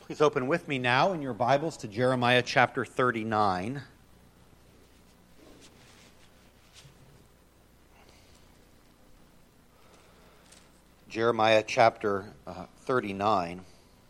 Please open with me now in your Bibles to Jeremiah chapter 39. Jeremiah chapter 39.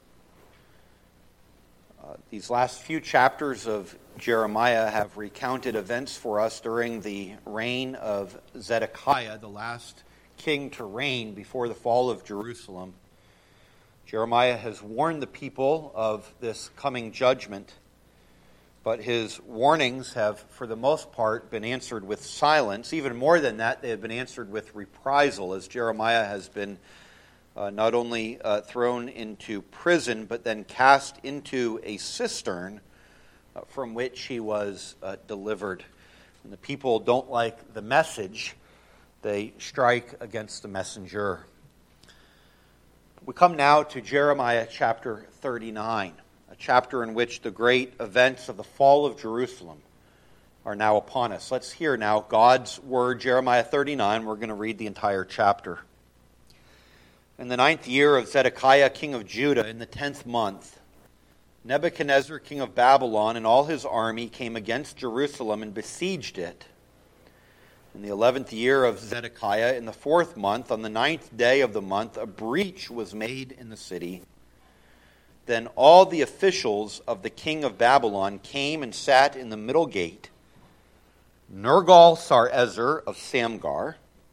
These last few chapters of Jeremiah have recounted events for us during the reign of Zedekiah, the last king to reign before the fall of Jerusalem. Jeremiah has warned the people of this coming judgment, but his warnings have, for the most part, been answered with silence. Even more than that, they have been answered with reprisal, as Jeremiah has been not only thrown into prison, but then cast into a cistern from which he was delivered. When the people don't like the message, they strike against the messenger. We come now to Jeremiah chapter 39, a chapter in which the great events of the fall of Jerusalem are now upon us. Let's hear now God's word, Jeremiah 39. We're going to read the entire chapter. In the 9th year of Zedekiah, king of Judah, in the 10th month, Nebuchadnezzar, king of Babylon, and all his army came against Jerusalem and besieged it. In the 11th year of Zedekiah, in the 4th month, on the 9th day of the month, a breach was made in the city. Then all the officials of the king of Babylon came and sat in the middle gate. Nergal-Sarezer of Samgar,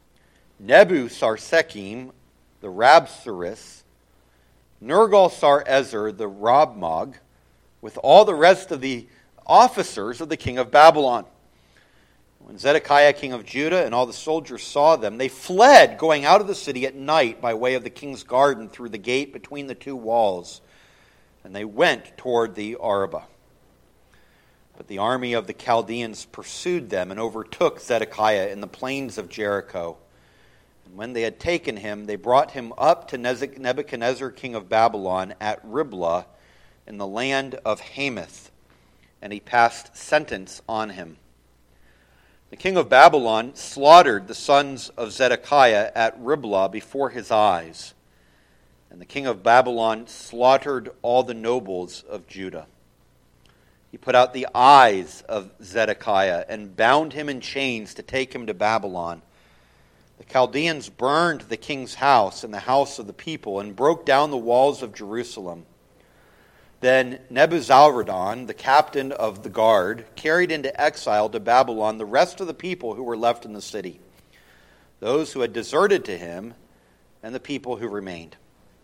Nebu-Sarsekim, the Rabsaris, Nergal-Sarezer, the Rabmag, with all the rest of the officers of the king of Babylon. When Zedekiah, king of Judah, and all the soldiers saw them, they fled, going out of the city at night by way of the king's garden through the gate between the two walls. And they went toward the Arabah. But the army of the Chaldeans pursued them and overtook Zedekiah in the plains of Jericho. And when they had taken him, they brought him up to Nebuchadnezzar, king of Babylon, at Riblah in the land of Hamath. And he passed sentence on him. The king of Babylon slaughtered the sons of Zedekiah at Riblah before his eyes. And the king of Babylon slaughtered all the nobles of Judah. He put out the eyes of Zedekiah and bound him in chains to take him to Babylon. The Chaldeans burned the king's house and the house of the people and broke down the walls of Jerusalem. Then Nebuzaradan, the captain of the guard, carried into exile to Babylon the rest of the people who were left in the city, those who had deserted to him and the people who remained.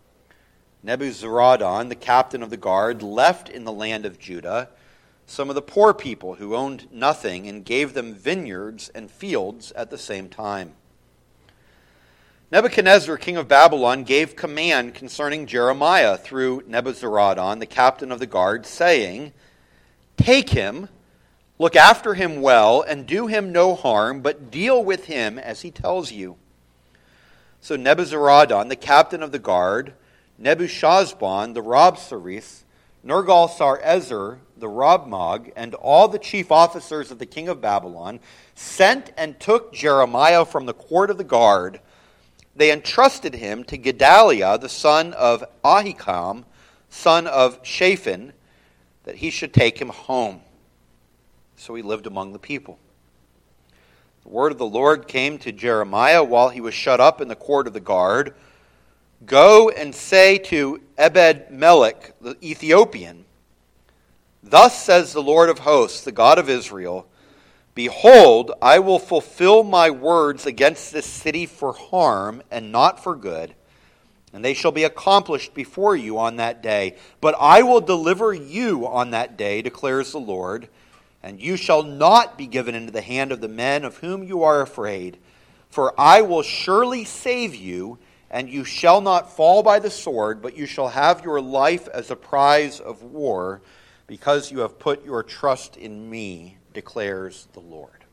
Nebuzaradan, the captain of the guard, left in the land of Judah some of the poor people who owned nothing and gave them vineyards and fields at the same time. Nebuchadnezzar, king of Babylon, gave command concerning Jeremiah through Nebuzaradan, the captain of the guard, saying, "Take him, look after him well, and do him no harm, but deal with him as he tells you." So Nebuzaradan, the captain of the guard, Nebuchadnezzar, the Rabsaris, Nergal-Sarezer, the Rabmag, and all the chief officers of the king of Babylon sent and took Jeremiah from the court of the guard. They entrusted him to Gedaliah, the son of Ahikam, son of Shaphan, that he should take him home. So he lived among the people. The word of the Lord came to Jeremiah while he was shut up in the court of the guard. "Go and say to Ebed-Melech, the Ethiopian, 'Thus says the Lord of hosts, the God of Israel, Behold, I will fulfill my words against this city for harm and not for good, and they shall be accomplished before you on that day. But I will deliver you on that day, declares the Lord, and you shall not be given into the hand of the men of whom you are afraid. For I will surely save you, and you shall not fall by the sword, but you shall have your life as a prize of war, because you have put your trust in me, declares the Lord."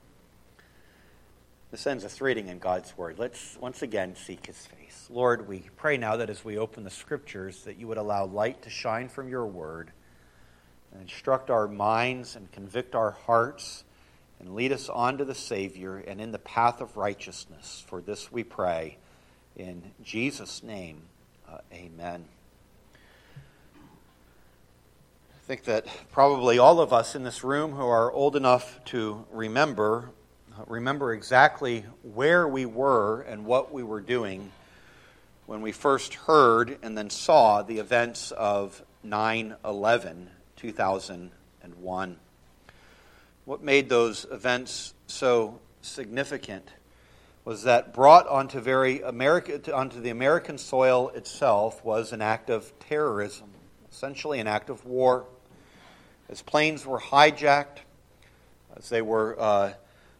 This ends this reading in God's word. Let's once again seek his face. Lord, we pray now that as we open the scriptures, that you would allow light to shine from your word and instruct our minds and convict our hearts and lead us on to the Savior and in the path of righteousness. For this we pray in Jesus' name, amen. think that probably all of us in this room who are old enough to remember exactly where we were and what we were doing when we first heard and then saw the events of 9/11, 2001. What made those events so significant was that brought onto the American soil itself was an act of terrorism, essentially an act of war. As planes were hijacked, as they were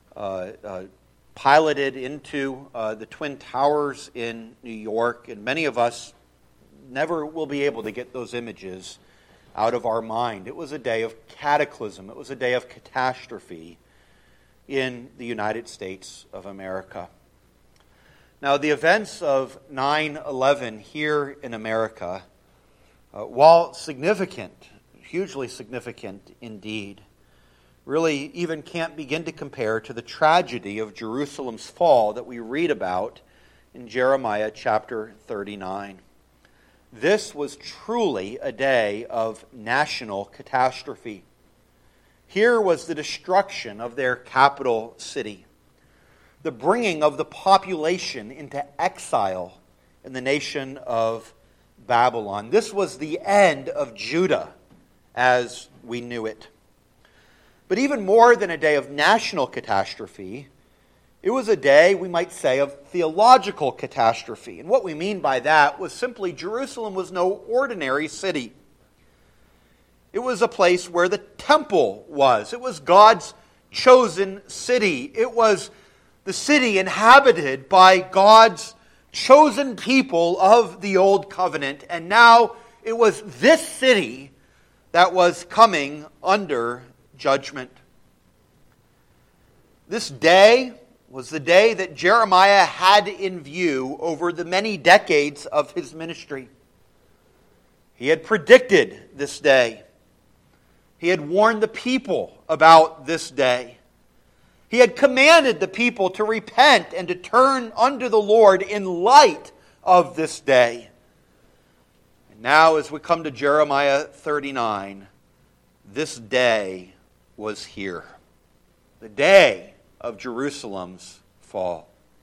piloted into the Twin Towers in New York, and many of us never will be able to get those images out of our mind. It was a day of cataclysm. It was a day of catastrophe in the United States of America. Now, the events of 9/11 here in America, while significant, hugely significant indeed, really even can't begin to compare to the tragedy of Jerusalem's fall that we read about in Jeremiah chapter 39. This was truly a day of national catastrophe. Here was the destruction of their capital city, the bringing of the population into exile in the nation of Babylon. This was the end of Judah as we knew it. But even more than a day of national catastrophe, it was a day, we might say, of theological catastrophe. And what we mean by that was simply Jerusalem was no ordinary city. It was a place where the temple was. It was God's chosen city. It was the city inhabited by God's chosen people of the Old Covenant. And now it was this city that was coming under judgment. This day was the day that Jeremiah had in view over the many decades of his ministry. He had predicted this day. He had warned the people about this day. He had commanded the people to repent and to turn unto the Lord in light of this day. And now, as we come to Jeremiah 39, this day was here. The day of Jerusalem's fall.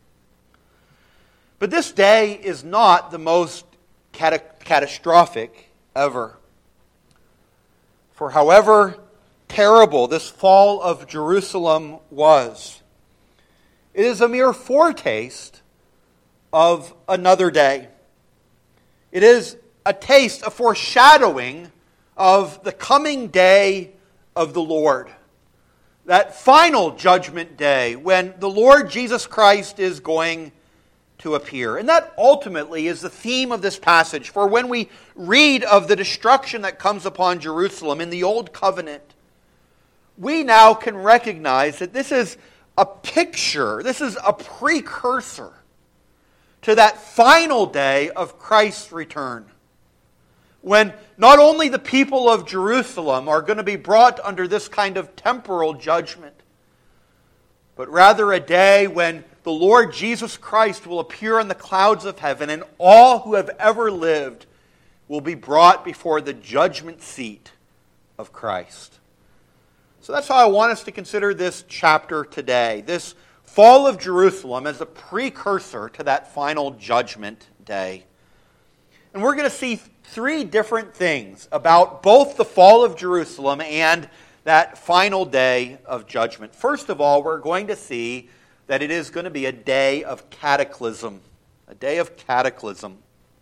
But this day is not the most catastrophic ever. For however terrible this fall of Jerusalem was, it is a mere foretaste of another day. It is a taste, a foreshadowing of the coming day of the Lord. That final judgment day when the Lord Jesus Christ is going to appear. And that ultimately is the theme of this passage. For when we read of the destruction that comes upon Jerusalem in the Old Covenant, we now can recognize that this is a picture, this is a precursor to that final day of Christ's return. When not only the people of Jerusalem are going to be brought under this kind of temporal judgment, but rather a day when the Lord Jesus Christ will appear in the clouds of heaven, and all who have ever lived will be brought before the judgment seat of Christ. So that's how I want us to consider this chapter today, this fall of Jerusalem as a precursor to that final judgment day. And we're going to see three different things about both the fall of Jerusalem and that final day of judgment. First of all, we're going to see that it is going to be a day of cataclysm. A day of cataclysm.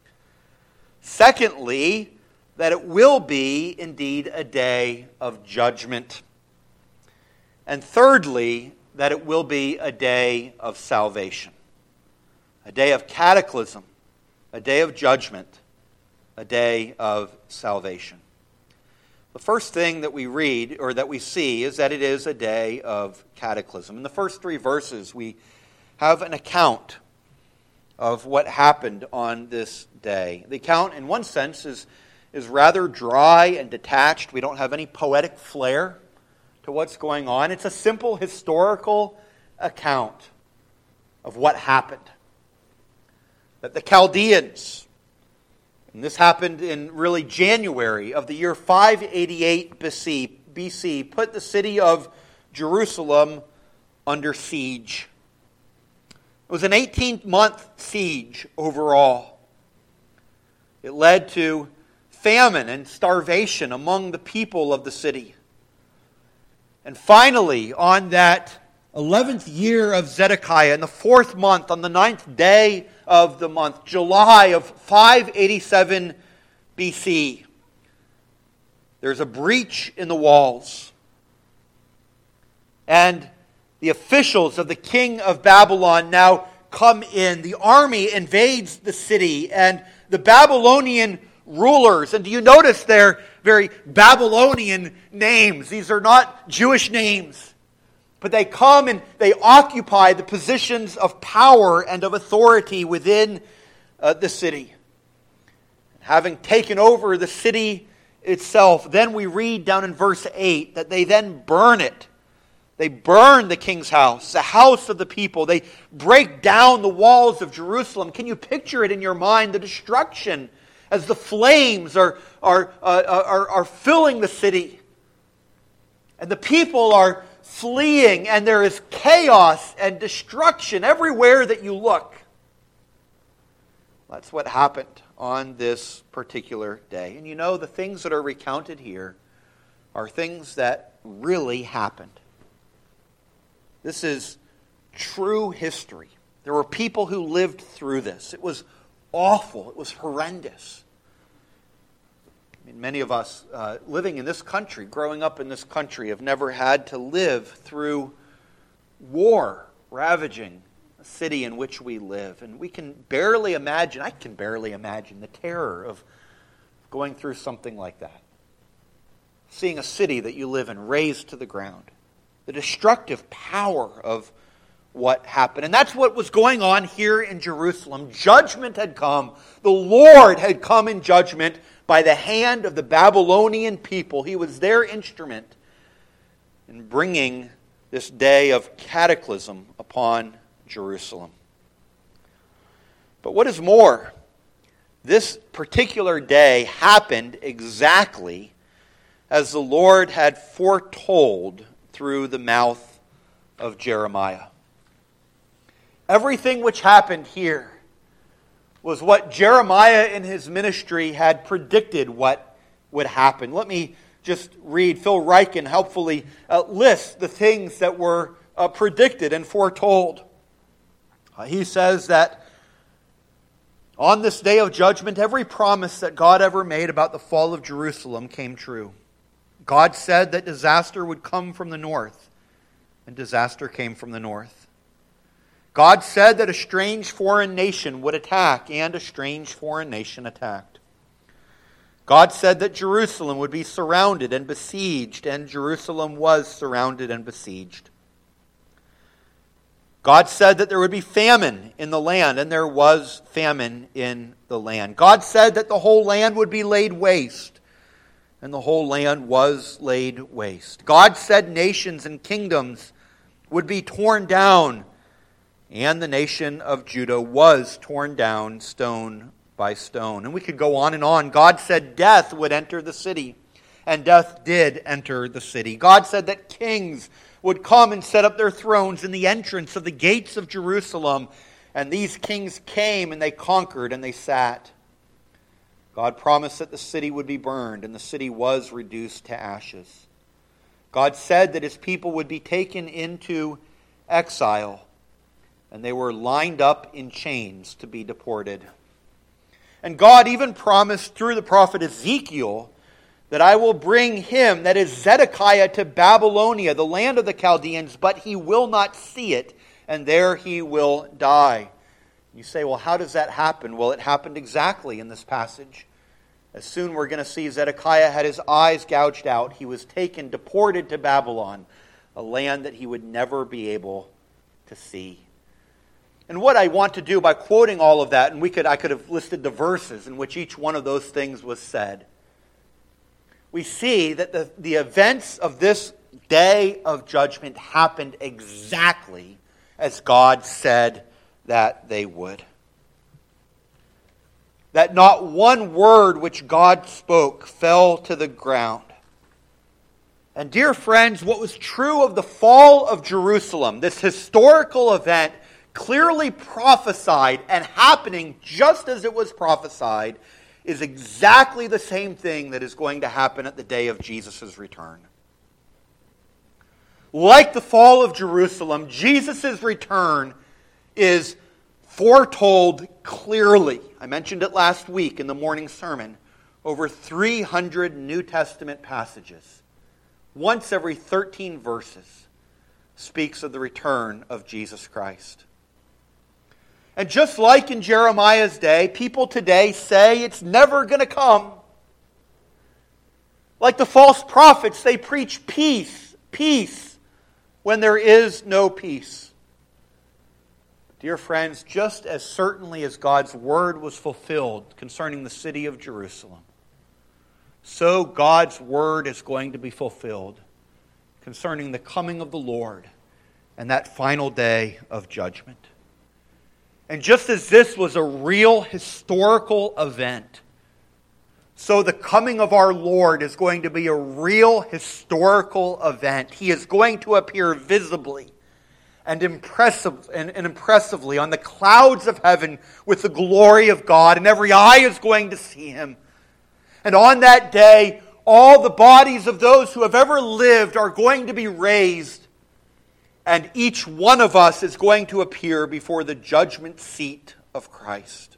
Secondly, that it will be indeed a day of judgment. And thirdly, that it will be a day of salvation. A day of cataclysm, a day of judgment, a day of salvation. The first thing that we read, or that we see, is that it is a day of cataclysm. In the first three verses, we have an account of what happened on this day. The account, in one sense, is rather dry and detached. We don't have any poetic flair to what's going on. It's a simple historical account of what happened. That the Chaldeans, And this happened in really January of the year 588 BC, put the city of Jerusalem under siege. It was an 18-month siege overall. It led to famine and starvation among the people of the city. And finally, on that 11th year of Zedekiah, in the 4th month, on the 9th day of the month, July of 587 BC, there's a breach in the walls. And the officials of the king of Babylon now come in. The army invades the city, and the Babylonian rulers, and do you notice their very Babylonian names? These are not Jewish names. But they come and they occupy the positions of power and of authority within the city. Having taken over the city itself, then we read down in verse 8 that they then burn it. They burn the king's house, the house of the people. They break down the walls of Jerusalem. Can you picture it in your mind, the destruction as the flames are filling the city? And the people are fleeing, and there is chaos and destruction everywhere that you look. That's what happened on this particular day. And you know, the things that are recounted here are things that really happened. This is true history. There were people who lived through this. It was awful. It was horrendous. I mean, many of us living in this country, growing up in this country, have never had to live through war ravaging a city in which we live. And we can barely imagine, I can barely imagine the terror of going through something like that. Seeing a city that you live in razed to the ground. The destructive power of what happened. And that's what was going on here in Jerusalem. Judgment had come. The Lord had come in judgment by the hand of the Babylonian people. He was their instrument in bringing this day of cataclysm upon Jerusalem. But what is more, this particular day happened exactly as the Lord had foretold through the mouth of Jeremiah. Everything which happened here was what Jeremiah in his ministry had predicted what would happen. Let me just read. Phil Ryken helpfully lists the things that were predicted and foretold. He says that on this day of judgment, every promise that God ever made about the fall of Jerusalem came true. God said that disaster would come from the north, and disaster came from the north. God said that a strange foreign nation would attack, and a strange foreign nation attacked. God said that Jerusalem would be surrounded and besieged, and Jerusalem was surrounded and besieged. God said that there would be famine in the land, and there was famine in the land. God said that the whole land would be laid waste, and the whole land was laid waste. God said nations and kingdoms would be torn down, and the nation of Judah was torn down stone by stone. And we could go on and on. God said death would enter the city, and death did enter the city. God said that kings would come and set up their thrones in the entrance of the gates of Jerusalem, and these kings came and they conquered and they sat. God promised that the city would be burned, and the city was reduced to ashes. God said that His people would be taken into exile, and they were lined up in chains to be deported. And God even promised through the prophet Ezekiel that I will bring him, that is Zedekiah, to Babylonia, the land of the Chaldeans, but he will not see it, and there he will die. You say, well, how does that happen? Well, it happened exactly in this passage. As soon we're going to see Zedekiah had his eyes gouged out. He was taken, deported to Babylon, a land that he would never be able to see. And what I want to do by quoting all of that, and I could have listed the verses in which each one of those things was said. We see that the events of this day of judgment happened exactly as God said that they would. that not one word which God spoke fell to the ground. And dear friends, what was true of the fall of Jerusalem, this historical event clearly prophesied and happening just as it was prophesied, is exactly the same thing that is going to happen at the day of Jesus' return. Like the fall of Jerusalem, Jesus' return is foretold clearly. I mentioned it last week in the morning sermon. Over 300 New Testament passages. Once every 13 verses speaks of the return of Jesus Christ. And just like in Jeremiah's day, people today say it's never going to come. Like the false prophets, they preach peace, peace, when there is no peace. Dear friends, just as certainly as God's word was fulfilled concerning the city of Jerusalem, so God's word is going to be fulfilled concerning the coming of the Lord and that final day of judgment. And just as this was a real historical event, so the coming of our Lord is going to be a real historical event. He is going to appear visibly and impressively on the clouds of heaven with the glory of God, and every eye is going to see Him. And on that day, all the bodies of those who have ever lived are going to be raised, and each one of us is going to appear before the judgment seat of Christ.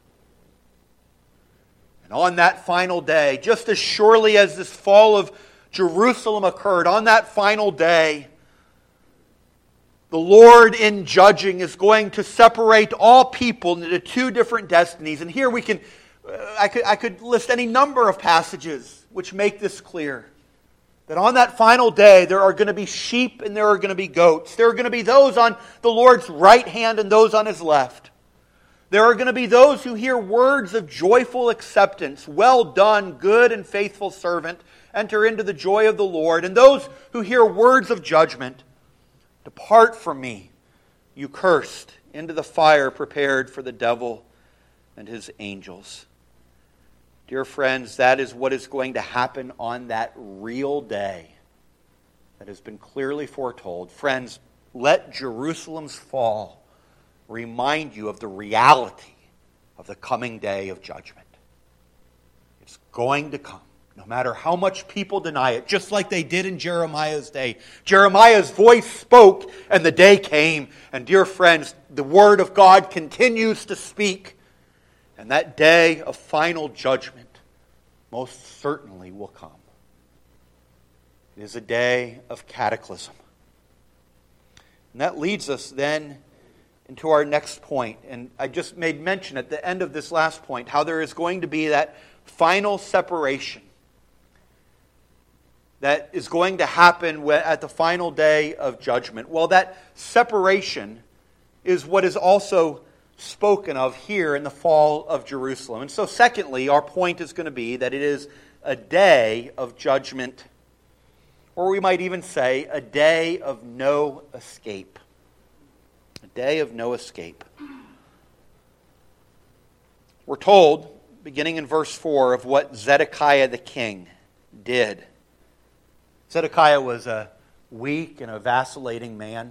And on that final day, just as surely as this fall of Jerusalem occurred, on that final day, the Lord in judging is going to separate all people into two different destinies. And here I could list any number of passages which make this clear. That on that final day, there are going to be sheep and there are going to be goats. There are going to be those on the Lord's right hand and those on His left. There are going to be those who hear words of joyful acceptance. Well done, good and faithful servant. Enter into the joy of the Lord. And those who hear words of judgment. Depart from me, you cursed, into the fire prepared for the devil and his angels. Dear friends, that is what is going to happen on that real day that has been clearly foretold. Friends, let Jerusalem's fall remind you of the reality of the coming day of judgment. It's going to come, no matter how much people deny it, just like they did in Jeremiah's day. Jeremiah's voice spoke and the day came. And dear friends, the Word of God continues to speak. And that day of final judgment most certainly will come. It is a day of cataclysm. And that leads us then into our next point. And I just made mention at the end of this last point how there is going to be that final separation that is going to happen at the final day of judgment. Well, that separation is what is also spoken of here in the fall of Jerusalem. And so secondly, our point is going to be that it is a day of judgment, or we might even say a day of no escape. A day of no escape. We're told, beginning in verse 4, of what Zedekiah the king did. Zedekiah was a weak and a vacillating man.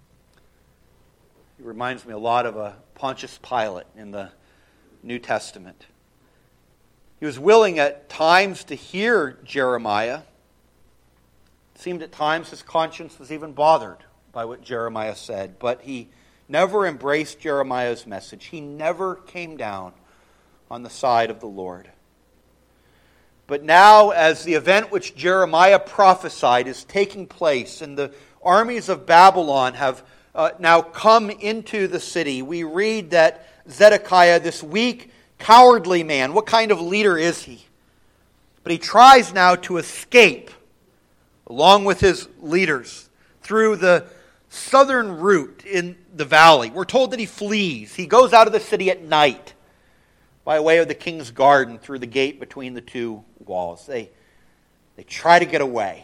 He reminds me a lot of a Pontius Pilate in the New Testament. He was willing at times to hear Jeremiah. It seemed at times his conscience was even bothered by what Jeremiah said, but he never embraced Jeremiah's message. He never came down on the side of the Lord. But now, as the event which Jeremiah prophesied is taking place, and the armies of Babylon have now come into the city, we read that Zedekiah, this weak, cowardly man, what kind of leader is he? But he tries now to escape, along with his leaders, through the southern route in the valley. We're told that he flees. He goes out of the city at night by way of the king's garden through the gate between the two walls. They try to get away.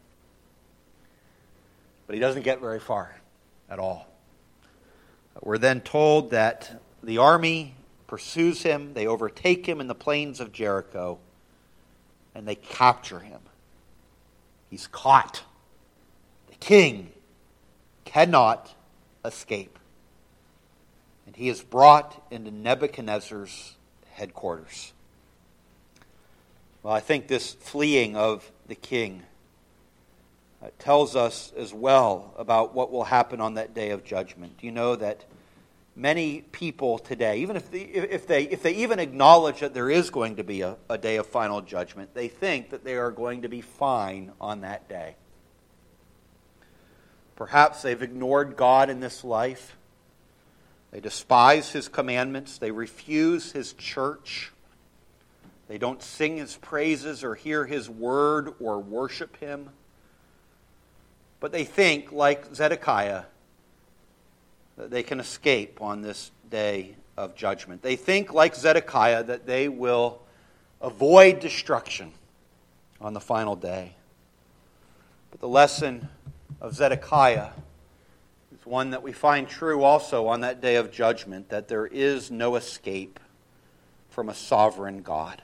But he doesn't get very far at all. We're then told that the army pursues him. They overtake him in the plains of Jericho, and they capture him. He's caught. The king cannot escape. And he is brought into Nebuchadnezzar's headquarters. Well, I think this fleeing of the king tells us as well about what will happen on that day of judgment. Do you know that many people today, even if they even acknowledge that there is going to be a day of final judgment, they think that they are going to be fine on that day. Perhaps they've ignored God in this life. They despise His commandments. They refuse His church. They don't sing His praises or hear His word or worship Him. But they think, like Zedekiah, that they can escape on this day of judgment. They think, like Zedekiah, that they will avoid destruction on the final day. But the lesson of Zedekiah is one that we find true also on that day of judgment, that there is no escape from a sovereign God.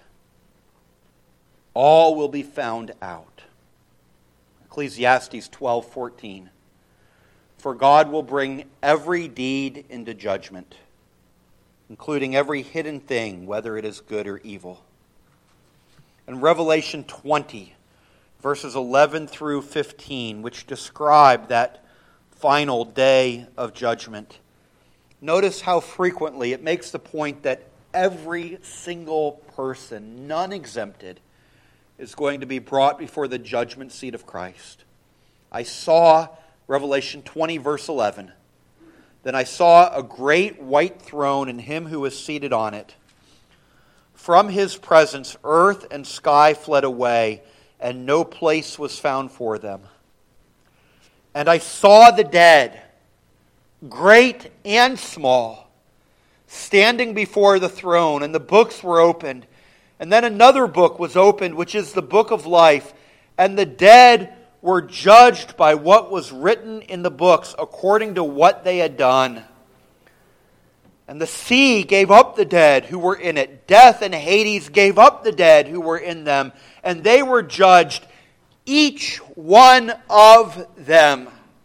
All will be found out. Ecclesiastes 12:14. For God will bring every deed into judgment, including every hidden thing, whether it is good or evil. And Revelation 20, verses 11 through 15, which describe that final day of judgment. Notice how frequently it makes the point that every single person, none exempted, is going to be brought before the judgment seat of Christ. I saw, Revelation 20, verse 11, then I saw a great white throne and him who was seated on it. From his presence, earth and sky fled away, and no place was found for them. And I saw the dead, great and small, standing before the throne, and the books were opened. And then another book was opened, which is the book of life. And the dead were judged by what was written in the books according to what they had done. And the sea gave up the dead who were in it. Death and Hades gave up the dead who were in them. And they were judged, each one of them,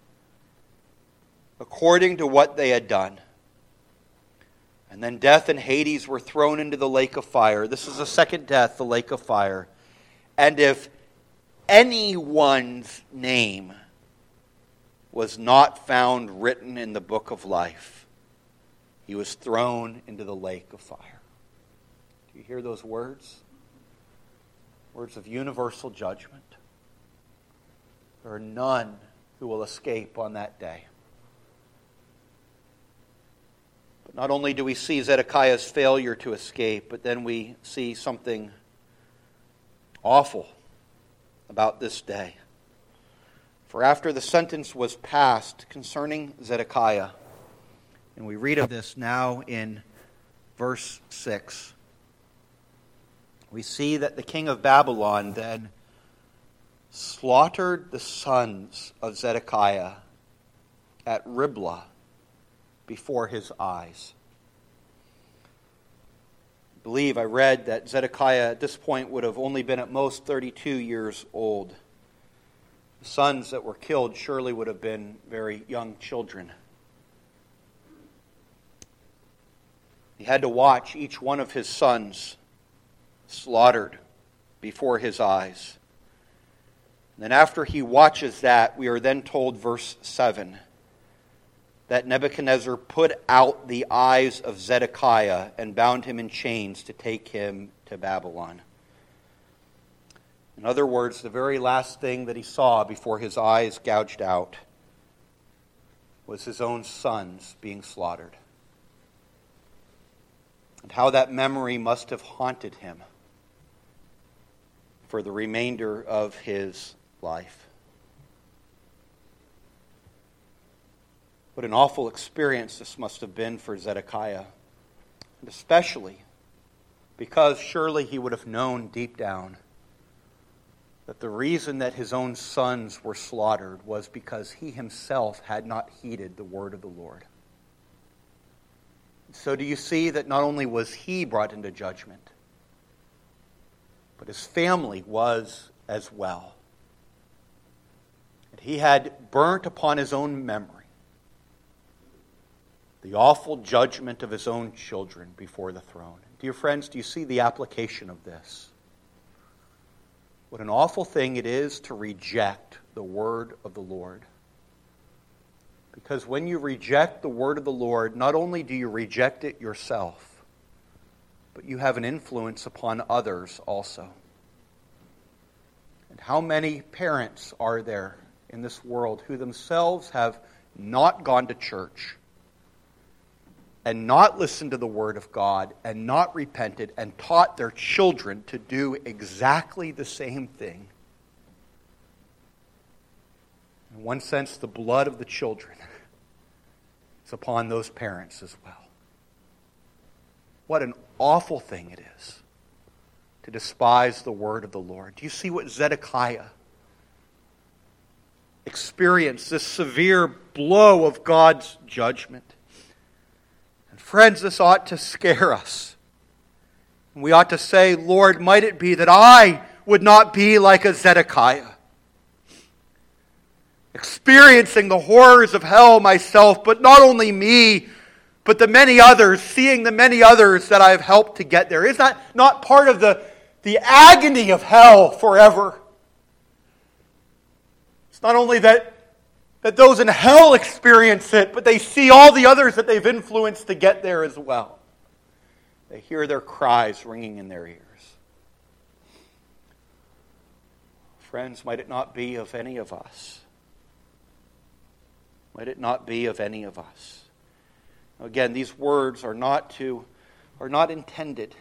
according to what they had done. And then death and Hades were thrown into the lake of fire. This is the second death, the lake of fire. And if anyone's name was not found written in the book of life, he was thrown into the lake of fire. Do you hear those words? Words of universal judgment. There are none who will escape on that day. But not only do we see Zedekiah's failure to escape, but then we see something awful about this day. For after the sentence was passed concerning Zedekiah, and we read of this now in verse 6, we see that the king of Babylon then slaughtered the sons of Zedekiah at Riblah before his eyes. I believe I read that Zedekiah at this point would have only been at most 32 years old. The sons that were killed surely would have been very young children. He had to watch each one of his sons slaughtered before his eyes. And then after he watches that, we are then told, verse 7, that Nebuchadnezzar put out the eyes of Zedekiah and bound him in chains to take him to Babylon. In other words, the very last thing that he saw before his eyes gouged out was his own sons being slaughtered. And how that memory must have haunted him for the remainder of his life. What an awful experience this must have been for Zedekiah, and especially because surely he would have known deep down that the reason that his own sons were slaughtered was because he himself had not heeded the word of the Lord. So do you see that not only was he brought into judgment, but his family was as well. And he had burnt upon his own memory the awful judgment of his own children before the throne. Dear friends, do you see the application of this? What an awful thing it is to reject the word of the Lord. Because when you reject the word of the Lord, not only do you reject it yourself, but you have an influence upon others also. And how many parents are there in this world who themselves have not gone to church and not listened to the Word of God and not repented and taught their children to do exactly the same thing? In one sense, the blood of the children is upon those parents as well. What an awful thing it is to despise the word of the Lord. Do you see what Zedekiah experienced, this severe blow of God's judgment? And friends, this ought to scare us. And we ought to say, Lord, might it be that I would not be like a Zedekiah, experiencing the horrors of hell myself, but not only me, but the many others, seeing the many others that I have helped to get there. Is that not part of the agony of hell forever? It's not only that those in hell experience it, but they see all the others that they've influenced to get there as well. They hear their cries ringing in their ears. Friends, might it not be of any of us? Might it not be of any of us? Again, these words are not intended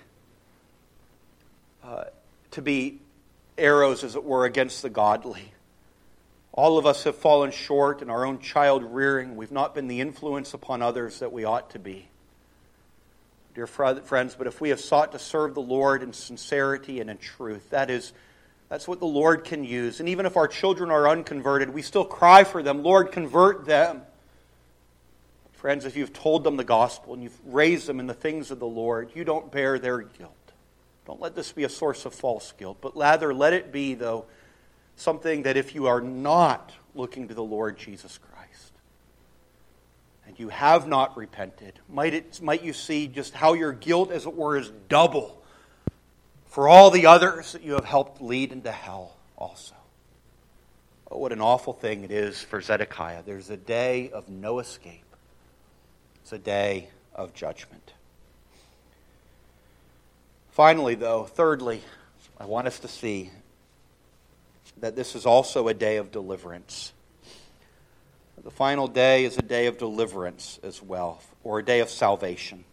to be arrows, as it were, against the godly. All of us have fallen short in our own child rearing. We've not been the influence upon others that we ought to be. Dear friends, but if we have sought to serve the Lord in sincerity and in truth, that's what the Lord can use. And even if our children are unconverted, we still cry for them, Lord, convert them. Friends, if you've told them the gospel and you've raised them in the things of the Lord, you don't bear their guilt. Don't let this be a source of false guilt, but rather let it be, though, something that if you are not looking to the Lord Jesus Christ and you have not repented, might you see just how your guilt, as it were, is double for all the others that you have helped lead into hell also. Oh, what an awful thing it is for Zedekiah. There's a day of no escape. It's a day of judgment. Finally, though, thirdly, I want us to see that this is also a day of deliverance. The final day is a day of deliverance as well, or a day of salvation.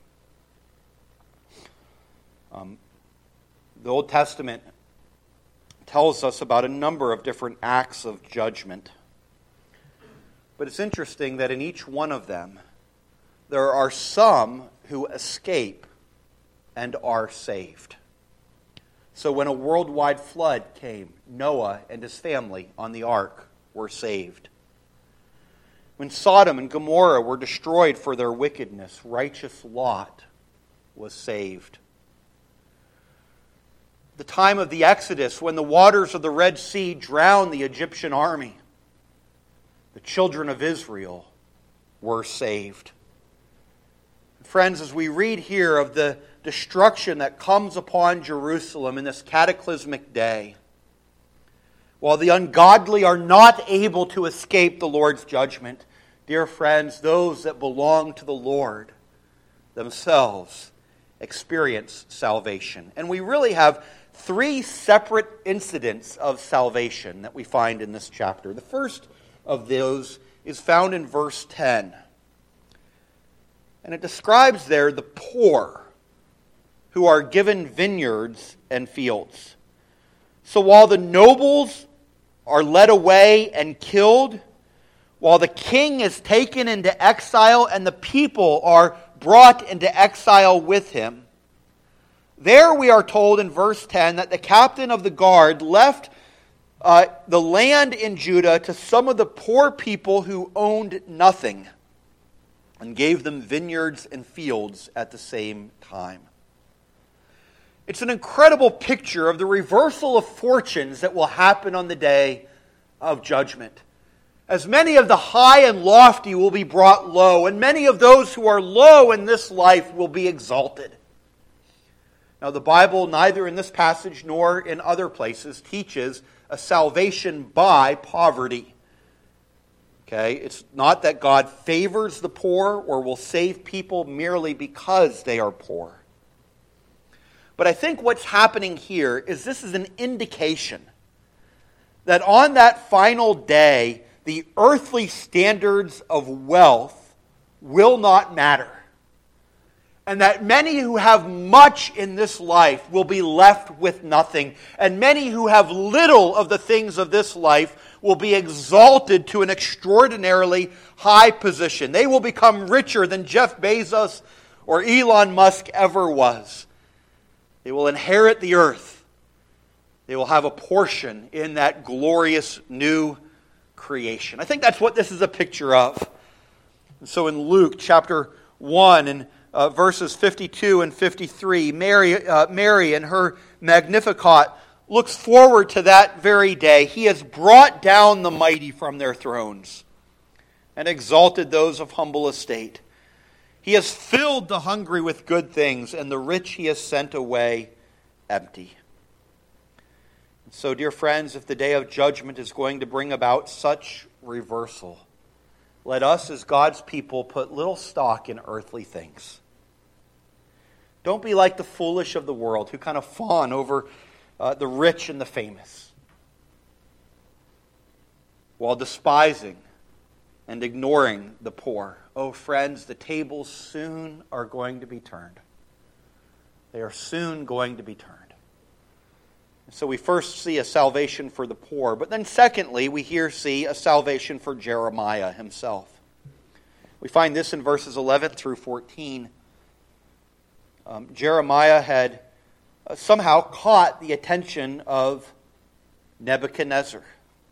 The Old Testament tells us about a number of different acts of judgment. But it's interesting that in each one of them, there are some who escape and are saved. So when a worldwide flood came, Noah and his family on the ark were saved. When Sodom and Gomorrah were destroyed for their wickedness, righteous Lot was saved. The time of the Exodus, when the waters of the Red Sea drowned the Egyptian army, the children of Israel were saved. Friends, as we read here of the destruction that comes upon Jerusalem in this cataclysmic day, while the ungodly are not able to escape the Lord's judgment, dear friends, those that belong to the Lord themselves experience salvation. And we really have three separate incidents of salvation that we find in this chapter. The first of those is found in verse 10. And it describes there the poor who are given vineyards and fields. So while the nobles are led away and killed, while the king is taken into exile and the people are brought into exile with him, there we are told in verse 10 that the captain of the guard left the land in Judah to some of the poor people who owned nothing. and gave them vineyards and fields at the same time. It's an incredible picture of the reversal of fortunes that will happen on the day of judgment. As many of the high and lofty will be brought low, and many of those who are low in this life will be exalted. Now, the Bible, neither in this passage nor in other places, teaches a salvation by poverty. Okay? It's not that God favors the poor or will save people merely because they are poor. But I think what's happening here is this is an indication that on that final day, the earthly standards of wealth will not matter. And that many who have much in this life will be left with nothing. And many who have little of the things of this life will be exalted to an extraordinarily high position. They will become richer than Jeff Bezos or Elon Musk ever was. They will inherit the earth. They will have a portion in that glorious new creation. I think that's what this is a picture of. And so in Luke chapter 1 and verses 52 and 53, Mary in her Magnificat looks forward to that very day. He has brought down the mighty from their thrones and exalted those of humble estate. He has filled the hungry with good things, and the rich he has sent away empty. So, dear friends, if the day of judgment is going to bring about such reversal, let us as God's people put little stock in earthly things. Don't be like the foolish of the world who kind of fawn over the rich and the famous, while despising and ignoring the poor. Oh, friends, the tables soon are going to be turned. They are soon going to be turned. So we first see a salvation for the poor, but then secondly, we here see a salvation for Jeremiah himself. We find this in verses 11 through 14. Jeremiah had somehow caught the attention of Nebuchadnezzar.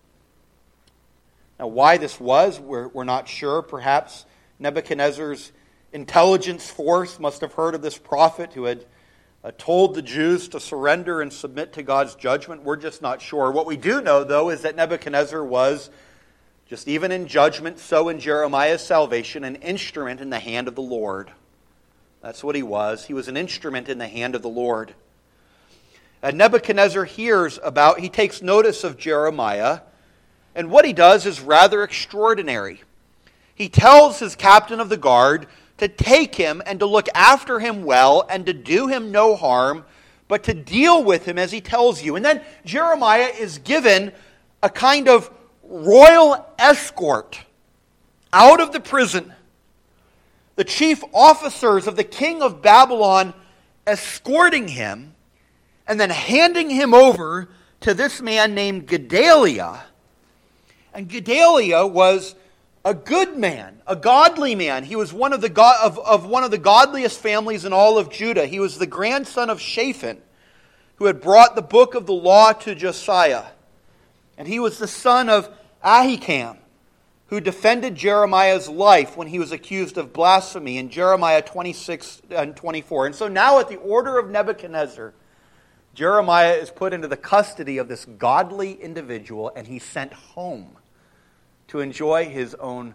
Now, why this was, we're not sure. Perhaps Nebuchadnezzar's intelligence force must have heard of this prophet who had told the Jews to surrender and submit to God's judgment. We're just not sure. What we do know, though, is that Nebuchadnezzar was, just even in judgment, so in Jeremiah's salvation, an instrument in the hand of the Lord. That's what he was. He was an instrument in the hand of the Lord. And Nebuchadnezzar he takes notice of Jeremiah, and what he does is rather extraordinary. He tells his captain of the guard to take him and to look after him well and to do him no harm, but to deal with him as he tells you. And then Jeremiah is given a kind of royal escort out of the prison. The chief officers of the king of Babylon escorting him and then handing him over to this man named Gedaliah. And Gedaliah was a good man, a godly man. He was one of the godliest families in all of Judah. He was the grandson of Shaphan, who had brought the book of the law to Josiah. And he was the son of Ahikam, who defended Jeremiah's life when he was accused of blasphemy in Jeremiah 26 and 24. And so now at the order of Nebuchadnezzar, Jeremiah is put into the custody of this godly individual, and he's sent home to enjoy his own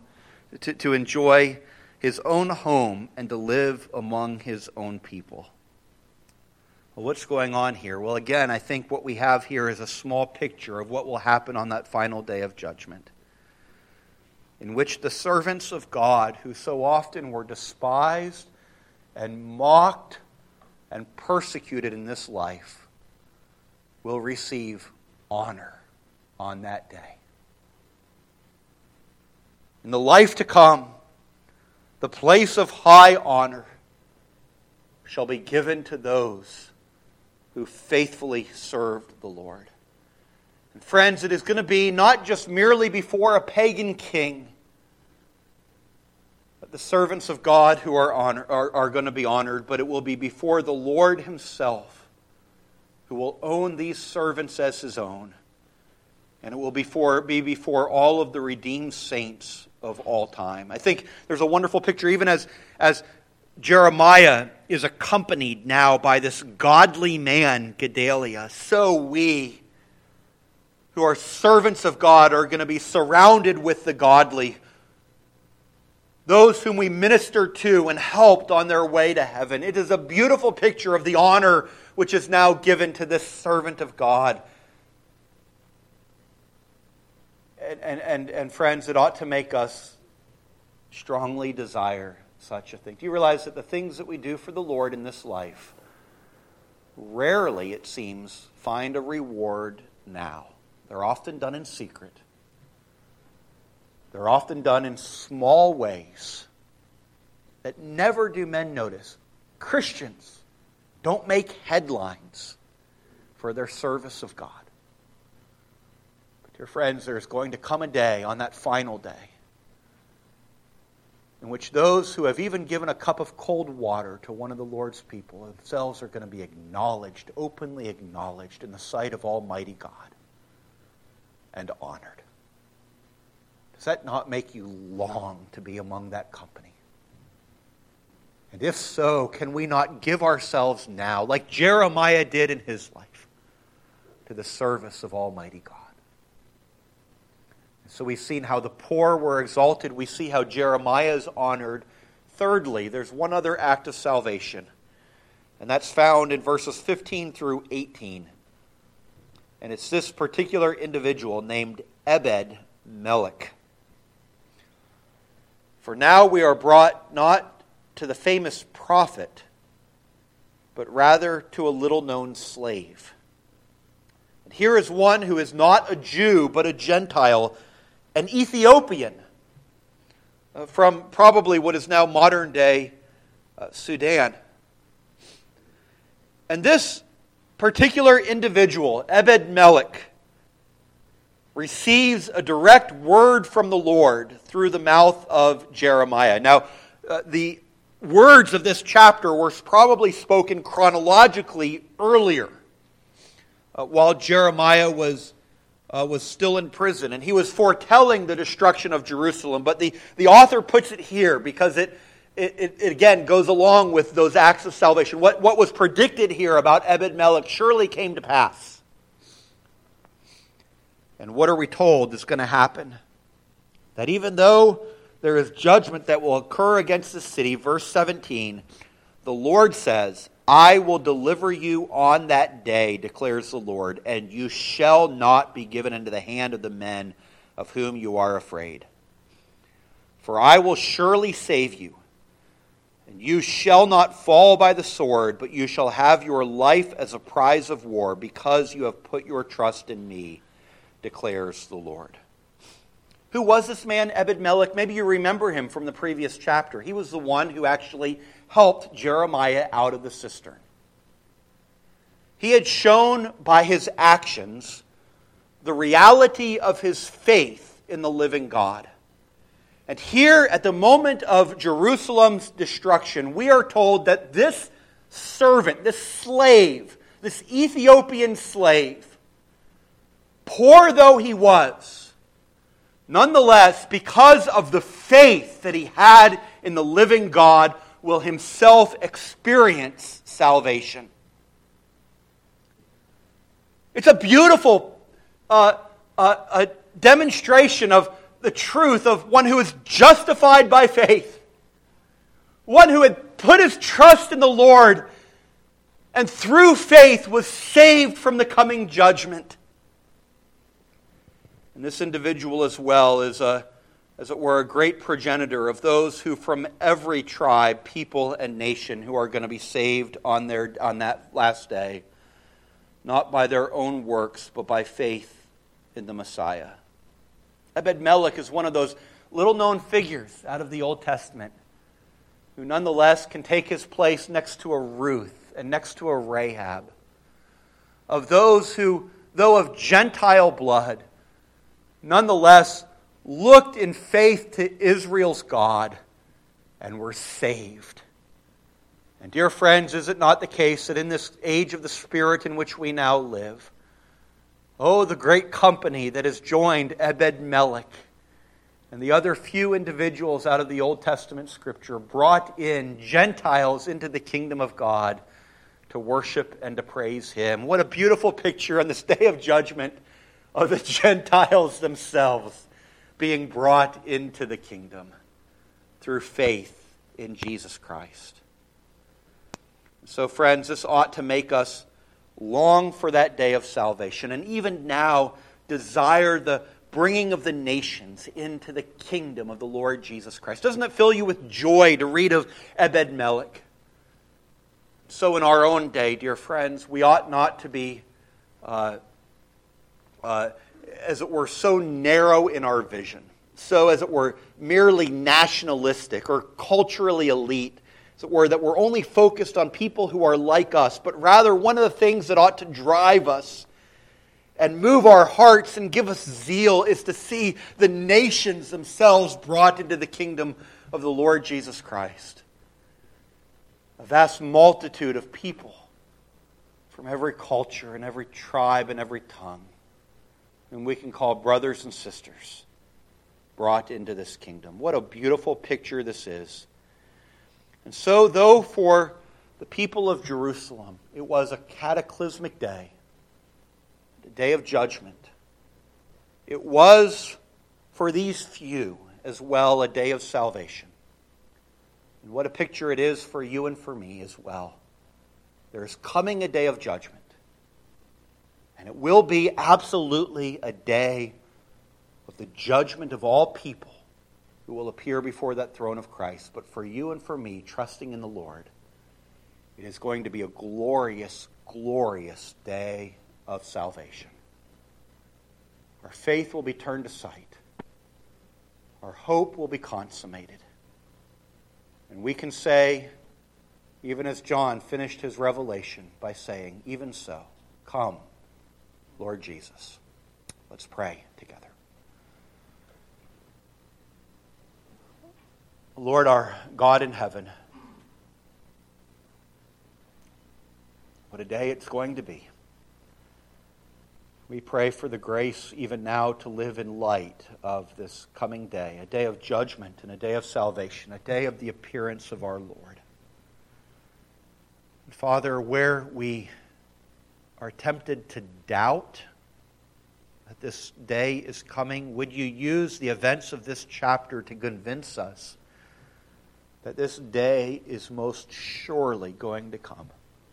home and to live among his own people. Well, what's going on here? Well, again, I think what we have here is a small picture of what will happen on that final day of judgment, in which the servants of God, who so often were despised and mocked and persecuted in this life, will receive honor on that day. In the life to come, the place of high honor shall be given to those who faithfully served the Lord. And friends, it is going to be not just merely before a pagan king, but the servants of God who are going to be honored, but it will be before the Lord himself, who will own these servants as his own. And it will be before all of the redeemed saints of all time. I think there's a wonderful picture, even as Jeremiah is accompanied now by this godly man, Gedaliah. So we, who are servants of God, are going to be surrounded with the godly. Those whom we ministered to and helped on their way to heaven. It is a beautiful picture of the honor which is now given to this servant of God. And friends, it ought to make us strongly desire such a thing. Do you realize that the things that we do for the Lord in this life rarely, it seems, find a reward now? They're often done in secret. They're often done in small ways that never do men notice. Christians don't make headlines for their service of God. But dear friends, there's going to come a day, on that final day, in which those who have even given a cup of cold water to one of the Lord's people themselves are going to be acknowledged, openly acknowledged in the sight of Almighty God and honored. Does that not make you long to be among that company? And if so, can we not give ourselves now, like Jeremiah did in his life, to the service of Almighty God? So we've seen how the poor were exalted. We see how Jeremiah is honored. Thirdly, there's one other act of salvation, and that's found in verses 15 through 18. And it's this particular individual named Ebed-Melech. For now we are brought not to the famous prophet, but rather to a little-known slave. And here is one who is not a Jew, but a Gentile, an Ethiopian, from probably what is now modern-day Sudan. And this particular individual, Ebed-Melech, receives a direct word from the Lord through the mouth of Jeremiah. Now, the words of this chapter were probably spoken chronologically earlier, while Jeremiah was still in prison, and he was foretelling the destruction of Jerusalem. But the author puts it here because it again goes along with those acts of salvation. What was predicted here about Ebed-Melech surely came to pass. And what are we told is going to happen? That even though there is judgment that will occur against the city, verse 17, the Lord says, I will deliver you on that day, declares the Lord, and you shall not be given into the hand of the men of whom you are afraid. For I will surely save you, and you shall not fall by the sword, but you shall have your life as a prize of war, because you have put your trust in me, declares the Lord. Who was this man, Ebed-Melech? Maybe you remember him from the previous chapter. He was the one who actually helped Jeremiah out of the cistern. He had shown by his actions the reality of his faith in the living God. And here, at the moment of Jerusalem's destruction, we are told that this servant, this slave, this Ethiopian slave, poor though he was, nonetheless, because of the faith that he had in the living God, will himself experience salvation. It's a beautiful a demonstration of the truth of one who is justified by faith. One who had put his trust in the Lord and through faith was saved from the coming judgment. And this individual as well is as it were, a great progenitor of those who from every tribe, people, and nation who are going to be saved on that last day, not by their own works, but by faith in the Messiah. Ebed-Melech is one of those little-known figures out of the Old Testament who nonetheless can take his place next to a Ruth and next to a Rahab, of those who, though of Gentile blood, nonetheless looked in faith to Israel's God and were saved. And dear friends, is it not the case that in this age of the Spirit in which we now live, Oh, the great company that has joined Ebed-Melech and the other few individuals out of the Old Testament Scripture brought in Gentiles into the kingdom of God to worship and to praise Him. What a beautiful picture on this day of judgment of the Gentiles themselves being brought into the kingdom through faith in Jesus Christ. So, friends, this ought to make us long for that day of salvation, and even now desire the bringing of the nations into the kingdom of the Lord Jesus Christ. Doesn't it fill you with joy to read of Ebed-Melech? So in our own day, dear friends, we ought not to be, as it were, so narrow in our vision, so, as it were, merely nationalistic or culturally elite, as it were, that we're only focused on people who are like us, but rather one of the things that ought to drive us and move our hearts and give us zeal is to see the nations themselves brought into the kingdom of the Lord Jesus Christ. A vast multitude of people from every culture and every tribe and every tongue, whom we can call brothers and sisters, brought into this kingdom. What a beautiful picture this is. And so, though for the people of Jerusalem it was a cataclysmic day, the day of judgment, it was for these few as well a day of salvation. And what a picture it is for you and for me as well. There is coming a day of judgment. And it will be absolutely a day of the judgment of all people who will appear before that throne of Christ. But for you and for me, trusting in the Lord, it is going to be a glorious, glorious day of salvation. Our faith will be turned to sight. Our hope will be consummated. And we can say, even as John finished his revelation by saying, even so, come, Lord Jesus. Let's pray together. Lord, our God in heaven, what a day it's going to be. We pray for the grace even now to live in light of this coming day, a day of judgment and a day of salvation, a day of the appearance of our Lord. And Father, where we are tempted to doubt that this day is coming, would you use the events of this chapter to convince us that this day is most surely going to come?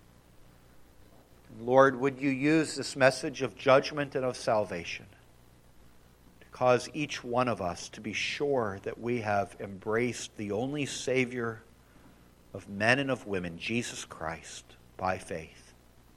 And Lord, would you use this message of judgment and of salvation to cause each one of us to be sure that we have embraced the only Savior of men and of women, Jesus Christ, by faith.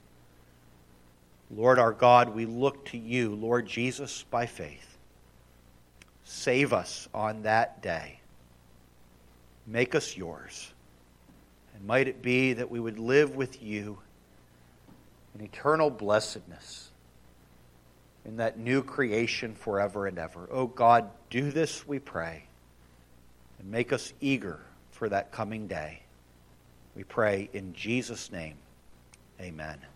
Lord our God, we look to you, Lord Jesus, by faith. Save us on that day. Make us yours. And might it be that we would live with you in eternal blessedness in that new creation forever and ever. Oh God, do this, we pray, and make us eager for that coming day. We pray in Jesus' name. Amen.